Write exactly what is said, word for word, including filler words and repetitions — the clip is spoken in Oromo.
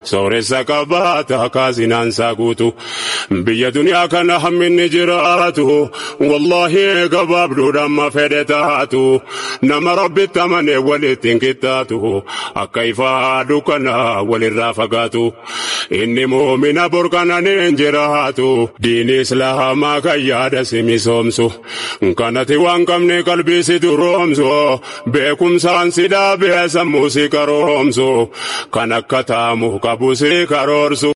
sooressa qabaata kaasinaan saaguutu biyya duniyaa kana hamminni jiraatu wallahi gabaabduudhaan ma fedhe taatu nama rabbitti amane walittiin qixxaatu akka ifaa dukkana walirraa fagaatu inni muumina burqananiin jiraatu diini islaamaa kan yaada si misoomsu kanati waan qabne qalbii si duroomsu beekumsaan si dhaabee sammuu si qaroomsu kan akka taamu qabu si karoorsu.